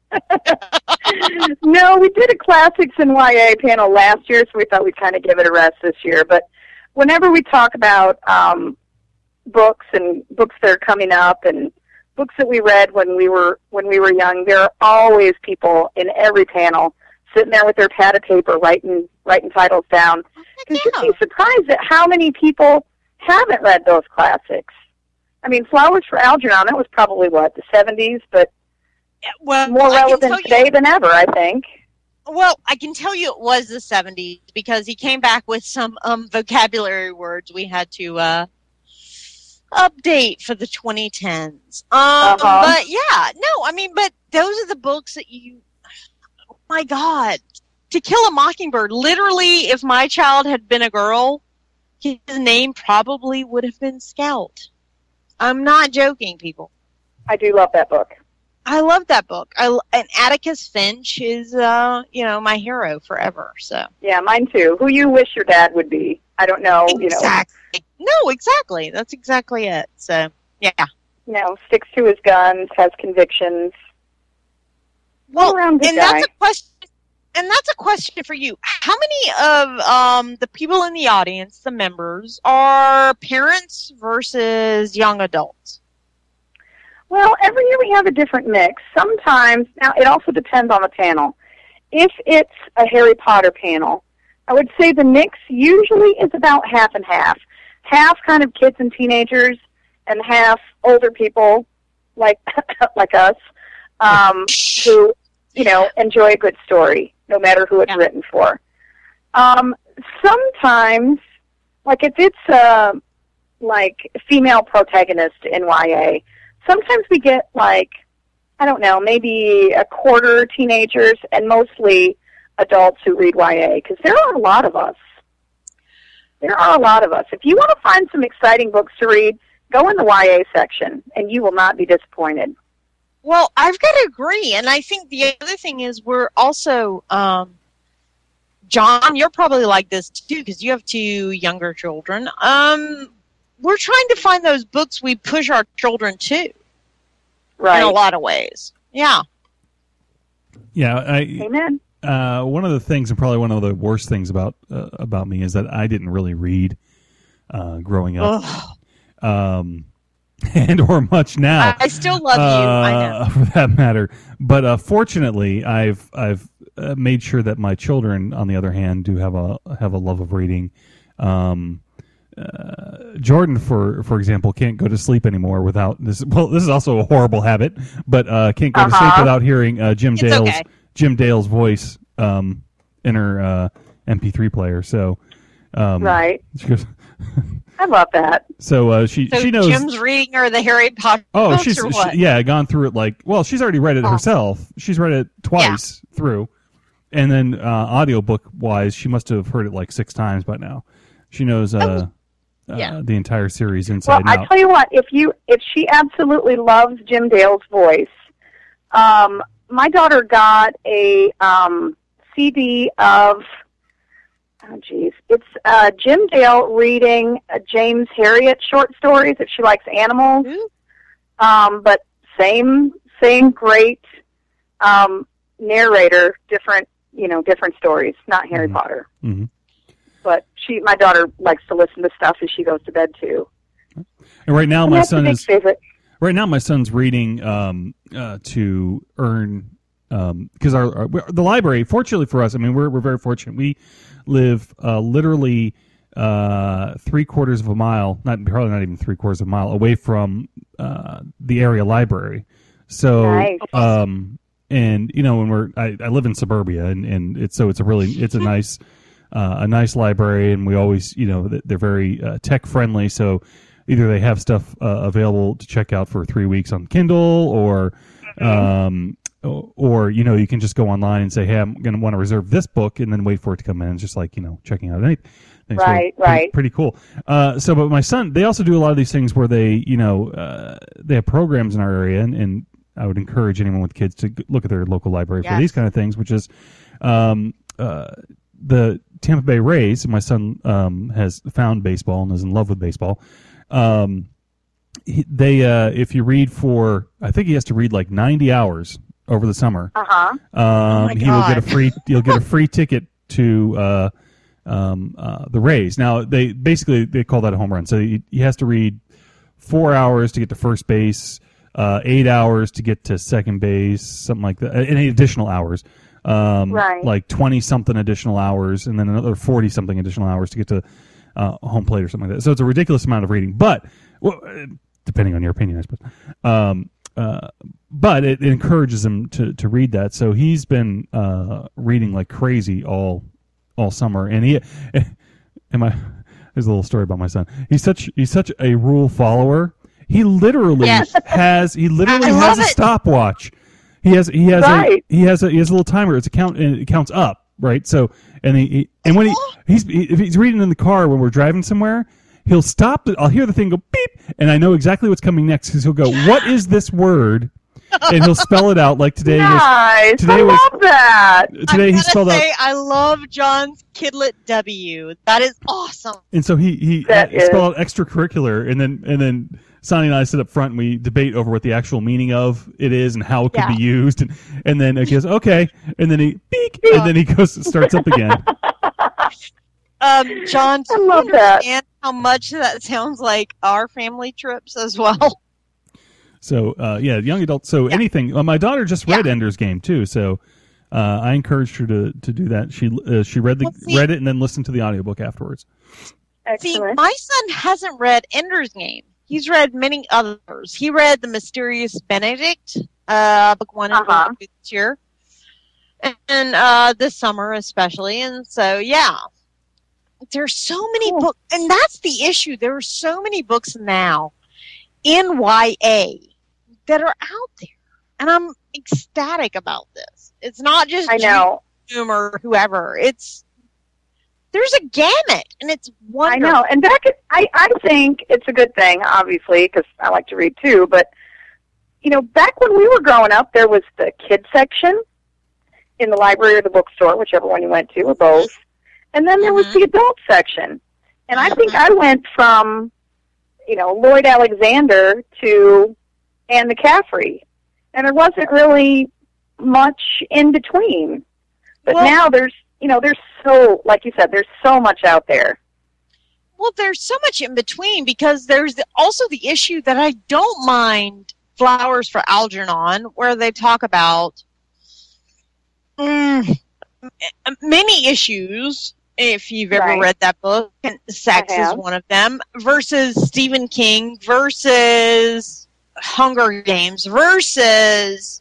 G: No, we did a Classics in YA panel last year, so we thought we'd kind of give it a rest this year. But whenever we talk about books and books that are coming up and books that we read when we were young, there are always people in every panel sitting there with their pad of paper writing titles down. Because you'd be surprised at how many people haven't read those classics. I mean, Flowers for Algernon, that was probably, the 70s, but more relevant today than ever, I think.
F: Well, I can tell you it was the 70s because he came back with some vocabulary words we had to update for the 2010s. But, yeah, no, I mean, but those are the books that oh, my God. To Kill a Mockingbird, literally, if my child had been a girl, his name probably would have been Scout. I'm not joking, people.
G: I do love that book.
F: I love that book. And Atticus Finch is, my hero forever. So
G: yeah, mine too. Who you wish your dad would be? I don't know.
F: Exactly. No, exactly. That's exactly it. So yeah.
G: Sticks to his guns, has convictions.
F: Well,
G: and
F: guy. That's a question for you. How many of the people in the audience, the members, are parents versus young adults?
G: Well, every year we have a different mix. Sometimes, now it also depends on the panel. If it's a Harry Potter panel, I would say the mix usually is about half and half. Half kind of kids and teenagers, and half older people like us who enjoy a good story, no matter who it's written for. Sometimes, if it's a female protagonist in YA, sometimes we get maybe a quarter teenagers and mostly adults who read YA, because there are a lot of us. If you want to find some exciting books to read, go in the YA section, and you will not be disappointed.
F: Well, I've got to agree, and I think the other thing is we're also, John, you're probably like this too because you have 2 younger children. We're trying to find those books we push our children to,
G: Right.
F: in a lot of ways. Yeah.
E: Yeah,
G: Amen.
E: one of the things, and probably one of the worst things about me, is that I didn't really read growing up, and or much now.
F: I still love you. I know.
E: For that matter. But fortunately, I've made sure that my children, on the other hand, do have a love of reading. Jordan, for example, can't go to sleep anymore without this. Well, this is also a horrible habit, but can't go to sleep without hearing Jim Dale's voice in her MP3 player. So,
G: Right.
E: She goes,
G: I love that.
E: so she knows.
F: Jim's reading her the Harry Potter books,
E: she's
F: or what?
E: gone through it she's already read it herself. She's read it twice through, and then audiobook wise, she must have heard it 6 times by now. She knows the entire series inside and out.
G: I tell you what, if she absolutely loves Jim Dale's voice, my daughter got a CD of, it's Jim Dale reading James Herriot short stories if she likes animals. But same great narrator, different stories, not Harry Potter.
E: Mm-hmm.
G: But my daughter likes to listen to stuff as she goes to bed too.
E: And right now, my son is
G: favorite.
E: Right now, my son's reading to earn because the library. Fortunately for us, I mean, we're very fortunate. We live literally 3/4 of a mile, probably not even 3/4 of a mile away from the area library. So,
G: nice.
E: And when I live in suburbia, and it's a nice. A nice library, and we always, they're very tech friendly. So either they have stuff available to check out for 3 weeks on Kindle, or you can just go online and say, hey, I'm going to want to reserve this book, and then wait for it to come in. It's just checking out anything.
G: Right.
E: Pretty cool. But my son, they also do a lot of these things where they have programs in our area, and I would encourage anyone with kids to look at their local library for these kind of things, which is the Tampa Bay Rays. My son has found baseball and is in love with baseball. If you read I think he has to read 90 hours over the summer. You'll get a free ticket to the Rays. Now they call that a home run. So he has to read 4 hours to get to first base, 8 hours to get to second base, something like that, and 8 additional hours. 20-something additional hours, and then another 40-something additional hours to get to home plate or something like that. So it's a ridiculous amount of reading, but depending on your opinion, I suppose. But it encourages him to read that. So he's been reading like crazy all summer, and there's a little story about my son. He's such a rule follower. He literally has a stopwatch. He has a little timer. It counts up, right? So if he's reading in the car when we're driving somewhere, he'll stop. I'll hear the thing go beep, and I know exactly what's coming next because he'll go, "What is this word?" And he'll spell it out. Like today.
G: Nice. I love that.
E: Today he spelled out.
F: I love John's Kidlet W. That is awesome.
E: And so he spelled out extracurricular, and then Sonny and I sit up front and we debate over what the actual meaning of it is and how it could be used. And then he goes, okay. And then he beep, and then he starts up again.
F: John, do you understand how much that sounds like our family trips as well?
E: So, young adults. So anything. My daughter just read Ender's Game too. So I encouraged her to do that. She read read it and then listened to the audiobook afterwards.
G: Excellent.
F: See, my son hasn't read Ender's Game. He's read many others. He read The Mysterious Benedict, book 1 and book 2 this year, and this summer especially. And so, there's so many books, and that's the issue. There are so many books now in YA that are out there, and I'm ecstatic about this. It's not just Doom or whoever. There's a gamut, and it's wonderful.
G: I know, and I think it's a good thing, obviously, because I like to read too. But back when we were growing up, there was the kids section in the library or the bookstore, whichever one you went to, or both. And then there was the adult section. And I think I went from, Lloyd Alexander to Anne McCaffrey. And there wasn't really much in between. But now there's so, like you said, there's so much out there.
F: Well, there's so much in between because there's also the issue that I don't mind Flowers for Algernon, where they talk about many issues, if you've ever read that book, and sex is one of them, versus Stephen King, versus Hunger Games, versus,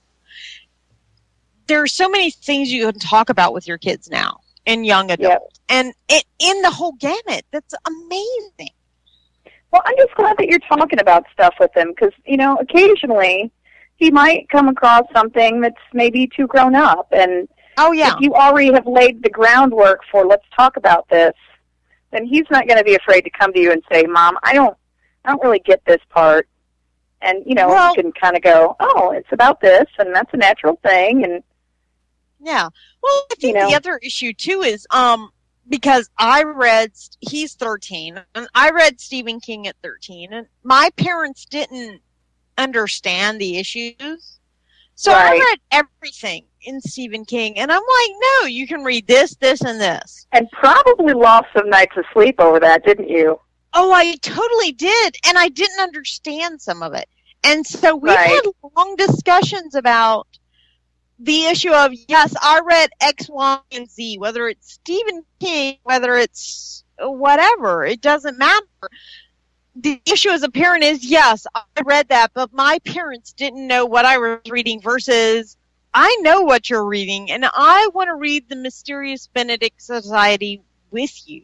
F: there are so many things you can talk about with your kids now and young adults. And in the whole gamut, that's amazing.
G: Well, I'm just glad that you're talking about stuff with him because, occasionally he might come across something that's maybe too grown up. And if you already have laid the groundwork for let's talk about this, then he's not going to be afraid to come to you and say, Mom, I don't really get this part. And, you can kind of go, oh, it's about this, and that's a natural thing. And
F: yeah. Well, I think the other issue, too, is because he's 13, and I read Stephen King at 13, and my parents didn't understand the issues. So I read everything in Stephen King, and I'm like, no, you can read this, this, and this.
G: And probably lost some nights of sleep over that, didn't you?
F: Oh, I totally did, and I didn't understand some of it. And so we had long discussions about the issue of, yes, I read X, Y, and Z, whether it's Stephen King, whether it's whatever, it doesn't matter. The issue as a parent is, yes, I read that, but my parents didn't know what I was reading versus I know what you're reading, and I want to read The Mysterious Benedict Society with you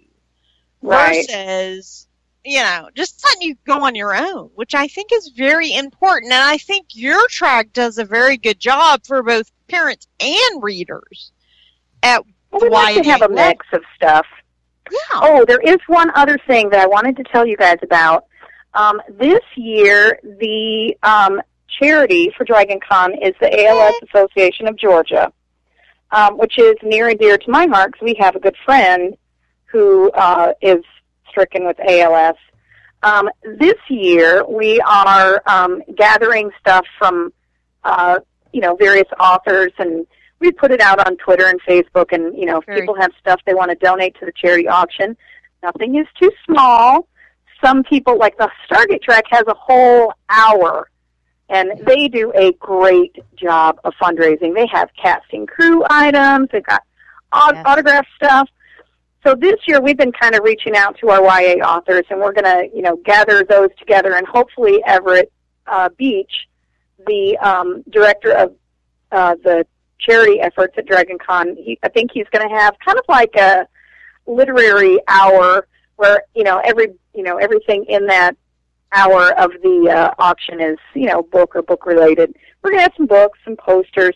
F: versus, just letting you go on your own, which I think is very important. And I think your track does a very good job for both parents and readers at
G: we like to have a mix of stuff.
F: Yeah.
G: Oh, there is one other thing that I wanted to tell you guys about. This year, the charity for Dragon Con is the ALS Association of Georgia, which is near and dear to my heart because we have a good friend who is stricken with ALS. This year, we are gathering stuff from various authors, and we put it out on Twitter and Facebook, and, if people have stuff they want to donate to the charity auction, nothing is too small. Some people, like the Stargate track, has a whole hour, and they do a great job of fundraising. They have casting crew items, they've got autograph stuff. So this year we've been kind of reaching out to our YA authors, and we're going to, gather those together, and hopefully Everett Beach, the director of the charity efforts at Dragon Con, I think he's going to have kind of like a literary hour where, everything in that hour of the auction is, book or book related. We're going to have some books, some posters.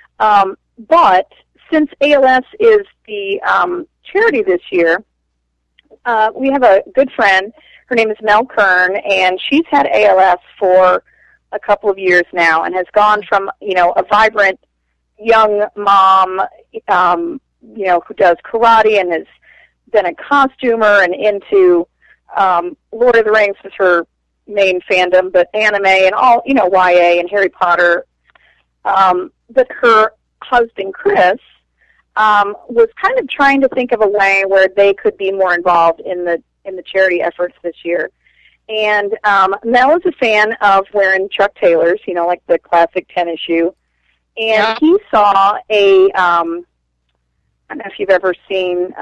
G: But since ALS is the charity this year, we have a good friend. Her name is Mel Kern, and she's had ALS for a couple of years now and has gone from, a vibrant young mom, who does karate and has been a costumer and into Lord of the Rings was her main fandom, but anime and all, YA and Harry Potter. But her husband, Chris, was kind of trying to think of a way where they could be more involved in the charity efforts this year. And Mel is a fan of wearing Chuck Taylors, like the classic tennis shoe. And he saw a, I don't know if you've ever seen,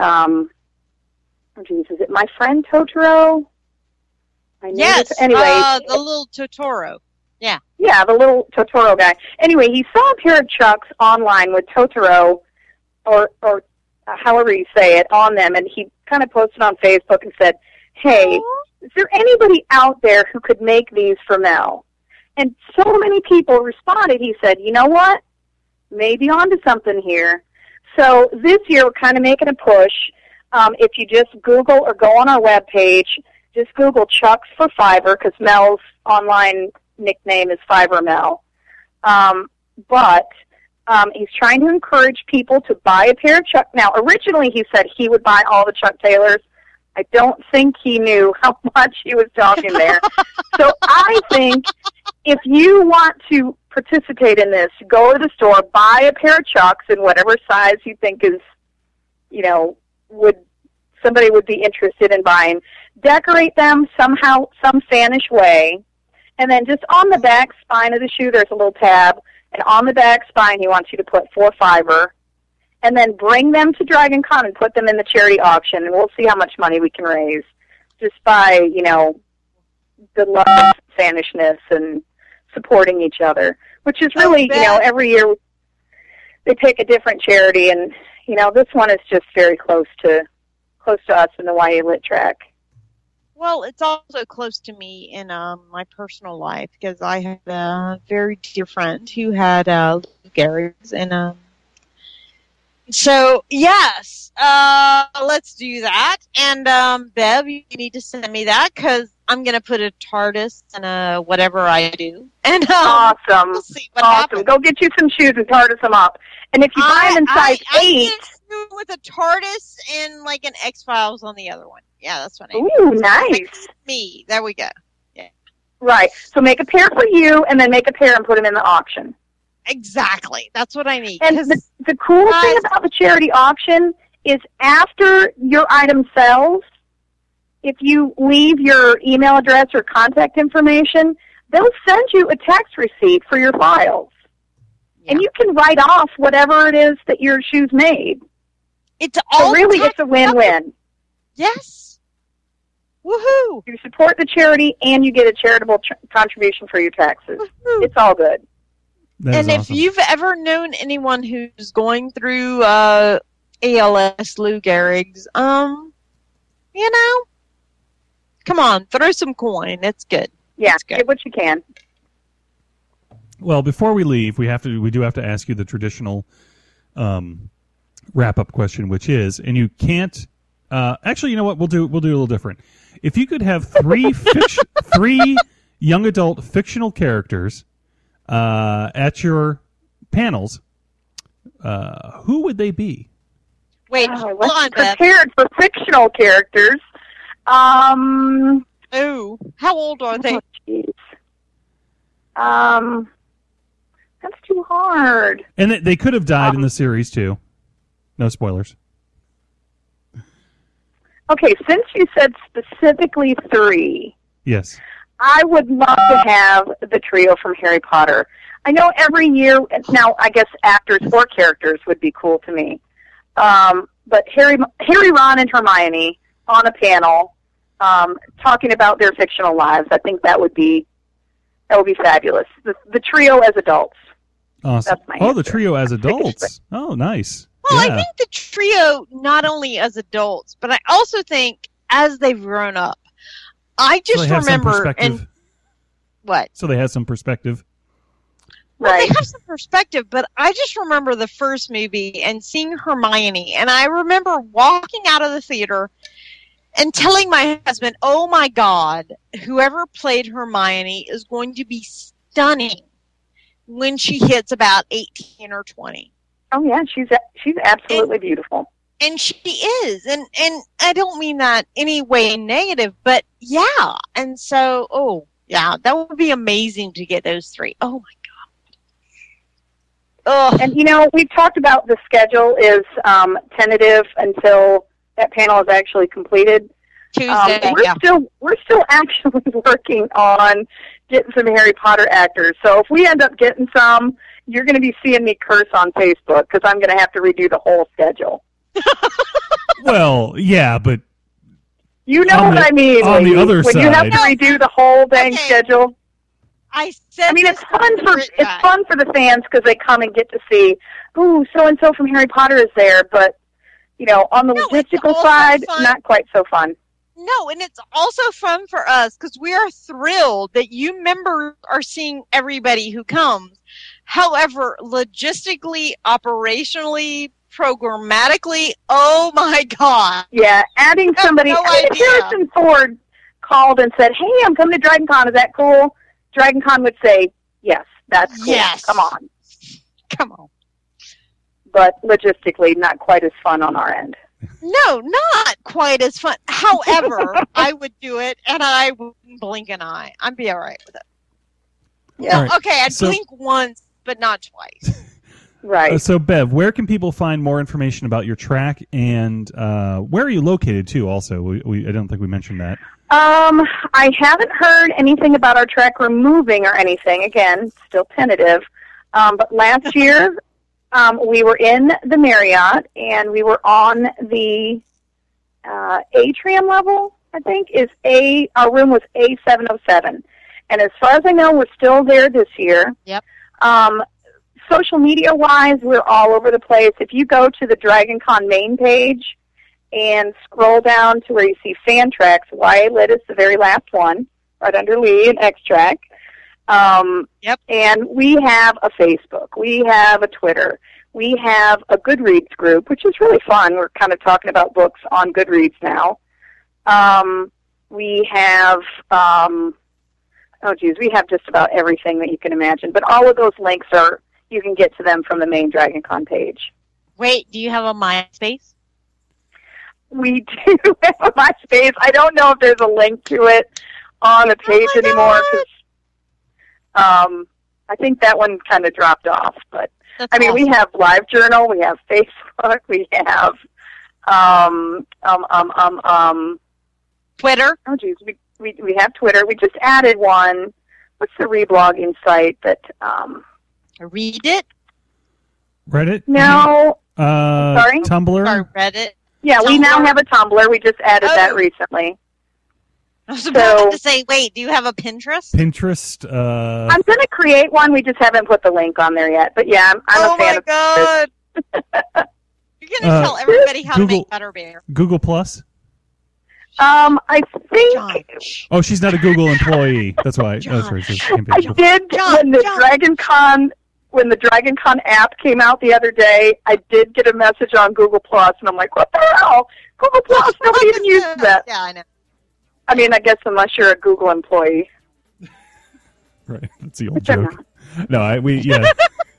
G: is it My Friend Totoro?
F: Yes,
G: anyway,
F: the little Totoro. Yeah.
G: Yeah, the little Totoro guy. Anyway, he saw a pair of Chucks online with Totoro, or however you say it, on them, and he kind of posted on Facebook and said, hey, is there anybody out there who could make these for Mel? And so many people responded. He said, you know what? Maybe onto something here. So this year we're kind of making a push. If you just Google or go on our webpage, just Google Chucks for Fiverr, because Mel's online, nickname is Fibromel. But he's trying to encourage people to buy a pair of Chuck. Now, originally he said he would buy all the Chuck Taylors. I don't think he knew how much he was talking there. So I think if you want to participate in this, go to the store, buy a pair of Chucks in whatever size you think is, somebody would be interested in buying. Decorate them somehow, some fanish way, and then just on the back spine of the shoe, there's a little tab, and on the back spine, he wants you to put 4 fiber, and then bring them to Dragon Con and put them in the charity auction, and we'll see how much money we can raise just by, the love, fanishness, and supporting each other, which is really, every year they pick a different charity, and, this one is just very close to us in the YA Lit track.
F: Well, it's also close to me in my personal life because I had a very dear friend who had Lou Gehrig's, and so yes, let's do that. And Bev, you need to send me that because I'm gonna put a TARDIS in whatever I do. And
G: awesome,
F: we'll see what
G: awesome.
F: happens.
G: Go get you some shoes and TARDIS them up. And if you buy them in size 8,
F: with a TARDIS and like an X-Files on the other one. Yeah, that's what I mean.
G: Ooh, nice.
F: Me. There we go. Yeah.
G: Right. So make a pair for you, and then make a pair and put them in the auction.
F: Exactly. That's what I need.
G: And the cool thing about the charity auction is after your item sells, if you leave your email address or contact information, they'll send you a tax receipt for your files. Yeah. And you can write off whatever it is that your shoes made.
F: It's all
G: it's a win-win.
F: Yes. Woohoo!
G: You support the charity and you get a charitable contribution for your taxes.
F: Woohoo.
G: It's all good.
F: And if you've ever known anyone who's going through ALS, Lou Gehrig's, come on, throw some coin. It's good.
G: Yeah,
F: it's good.
G: Get what you can.
E: Well, before we leave, we do have to ask you the traditional wrap-up question, which is, and you can't. Actually, you know what? We'll do a little different. If you could have three young adult fictional characters at your panels, who would they be?
F: Wait, hold on, Beth.
G: Prepared for fictional characters.
F: Oh, how old are they?
G: That's too hard.
E: And they could have died in the series too. No spoilers.
G: Okay, since you said specifically 3,
E: yes,
G: I would love to have the trio from Harry Potter. I know every year now, I guess actors or characters would be cool to me. But Harry, Ron, and Hermione on a panel talking about their fictional lives. I think that would be fabulous. The trio as adults.
E: Awesome.
G: That's my answer.
E: The trio as adults. Oh, nice.
F: Well,
E: yeah.
F: I think the trio, not only as adults, but I also think as they've grown up. I just remember. And what?
E: So they have some perspective.
F: Well, they have some perspective, but I just remember the first movie and seeing Hermione, and I remember walking out of the theater and telling my husband, oh my God, whoever played Hermione is going to be stunning when she hits about 18 or 20.
G: Oh yeah, she's absolutely beautiful.
F: And she is. And I don't mean that any way negative, but yeah. And so, that would be amazing to get those 3. Oh my God. Ugh.
G: And we've talked about the schedule is tentative until that panel is actually completed.
F: Tuesday.
G: We're still actually working on getting some Harry Potter actors. So if we end up getting some, you're going to be seeing me curse on Facebook because I'm going to have to redo the whole schedule.
E: Well, yeah, but
G: you know what I mean.
E: On the other
G: when
E: side,
G: you have to redo the whole dang schedule.
F: I
G: mean, it's fun for the fans because they come and get to see, ooh, so and so from Harry Potter is there. But on the logistical side, not quite so fun.
F: No, and it's also fun for us because we are thrilled that you members are seeing everybody who comes. However, logistically, operationally, programmatically, oh my God.
G: Yeah, adding somebody.
F: No idea.
G: Harrison Ford called and said, hey, I'm coming to Dragon Con. Is that cool? Dragon Con would say, yes, that's cool.
F: Yes.
G: Come on.
F: Come on.
G: But logistically, not quite as fun on our end.
F: No, not quite as fun. However, I would do it, and I wouldn't blink an eye. I'd be all right with it.
G: Yeah.
E: All right.
F: Okay, I'd
E: So-
F: blink once, but not twice.
G: Right.
E: So, Bev, where can people find more information about your track, and where are you located, too, also? I don't think we mentioned that.
G: I haven't heard anything about our track room moving or anything. Again, still tentative. But last year, we were in the Marriott, and we were on the atrium level, I think. Our room was A707. And as far as I know, we're still there this year.
F: Yep.
G: Social media-wise, we're all over the place. If you go to the Dragon Con main page and scroll down to where you see fan tracks, YA Lit is the very last one, right under Lee and X-Track.
F: Yep.
G: And we have a Facebook. We have a Twitter. We have a Goodreads group, which is really fun. We're kind of talking about books on Goodreads now. We have, we have just about everything that you can imagine. But all of those links you can get to them from the main Dragon Con page.
F: Wait, do you have a MySpace?
G: We do have a MySpace. I don't know if there's a link to it on the page anymore. 'Cause, I think that one kind of dropped off. But
F: That's
G: I mean,
F: awesome.
G: we have LiveJournal, we have Facebook, we have
F: Twitter.
G: Oh geez, we have Twitter. We just added one. What's the reblogging site that?
F: Read it.
E: Reddit?
G: No.
E: Sorry?
F: Or
E: Tumblr?
F: Reddit.
G: Yeah, we now
F: Tumblr.
G: have a Tumblr. We just added that
F: Oh.
G: recently.
F: I was about to say, wait, do you have a Pinterest?
E: Pinterest?
G: I'm going to create one. We just haven't put the link on there yet. But yeah, I'm a fan of
F: God. You're going to tell everybody how
E: Google-
F: to make Butterbeer.
E: Google Plus?
G: I think
F: John.
E: Oh, she's not a Google employee. That's why.
F: John.
E: That's right. It says
G: I
E: campaign.
G: did
F: John,
G: when the Dragon Con app came out the other day. I did get a message on Google Plus, and I'm like, what the hell? Google Plus? Nobody even uses that.
F: Yeah, I know.
G: I mean, I guess unless you're a Google employee.
E: Right. That's the old
G: Which I'm
E: joke. No, yeah.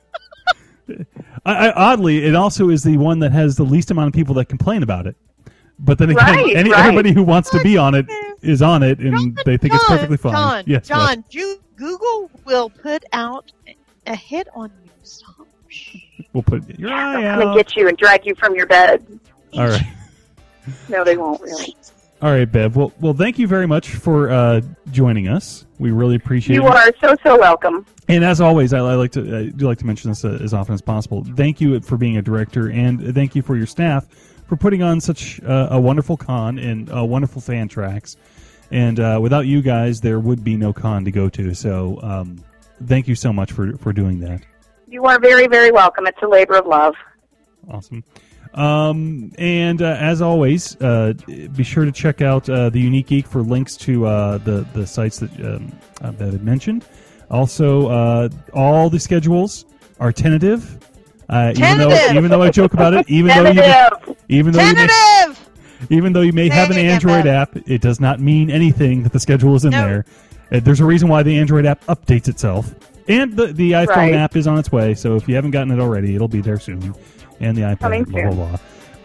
E: Oddly, it also is the one that has the least amount of people that complain about it. But then again,
G: Right, right.
E: everybody who wants to be on it is on it, and they think it's perfectly fine.
F: John,
E: Yes, what?
F: John, Google will put out a hit on you. Stop.
E: We'll put your eye
G: They'll come and
E: out.
G: get you and drag you from your bed.
E: All right.
G: No, they won't really.
E: All right, Bev. Well, thank you very much for joining us. We really appreciate
G: You
E: it.
G: are so welcome.
E: And as always, I do like to mention this as often as possible. Thank you for being a director, and thank you for your staff for putting on such a wonderful con and wonderful fan tracks. And without you guys, there would be no con to go to. So thank you so much for doing that.
G: You are very, very welcome. It's a labor of love.
E: Awesome. And as always, be sure to check out the Unique Geek for links to the sites that I mentioned. Also, all the schedules are tentative. Even though I joke about it, even though you may have an
F: Say it again,
E: Android
F: Bev.
E: app, it does not mean anything that the schedule is in
F: No.
E: there. There's a reason why the Android app updates itself, and the iPhone
G: Right.
E: app is on its way. So if you haven't gotten it already, it'll be there soon. And the iPad,
G: Coming
E: blah blah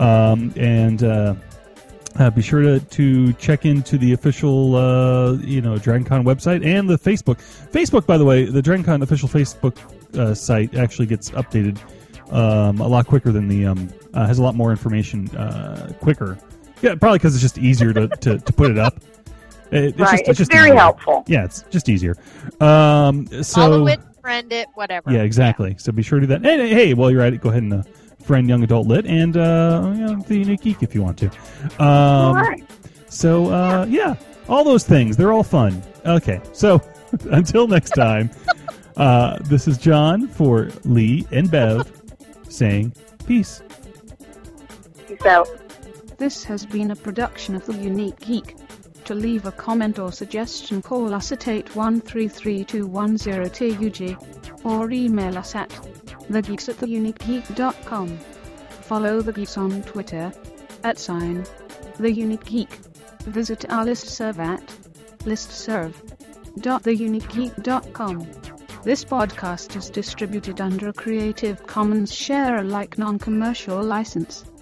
E: blah. Be sure to check into the official DragonCon website and the Facebook. Facebook, by the way, the DragonCon official Facebook site actually gets updated a lot quicker than the has a lot more information quicker. Yeah, probably because it's just easier to put it up.
G: It's
E: just
G: very
E: easier.
G: helpful.
E: Yeah, it's just easier.
F: Follow
E: So
F: it, friend it, whatever.
E: yeah, exactly. So be sure to do that. Hey, while you're at it, go ahead and friend Young Adult Lit and the Unique Geek if you want to.
G: All right.
E: So all those things, they're all fun. Okay, so until next time, this is John for Lee and Bev saying peace.
G: Peace out.
D: This has been a production of The Unique Geek. To leave a comment or suggestion, call us at 813-210-TUG or email us at thegeeks@theuniquegeek.com. Follow The Geeks on Twitter @TheUniqueGeek. Visit our listserv at listserv. www.theuniquegeek.com. This podcast is distributed under a Creative Commons Share-alike non-commercial license.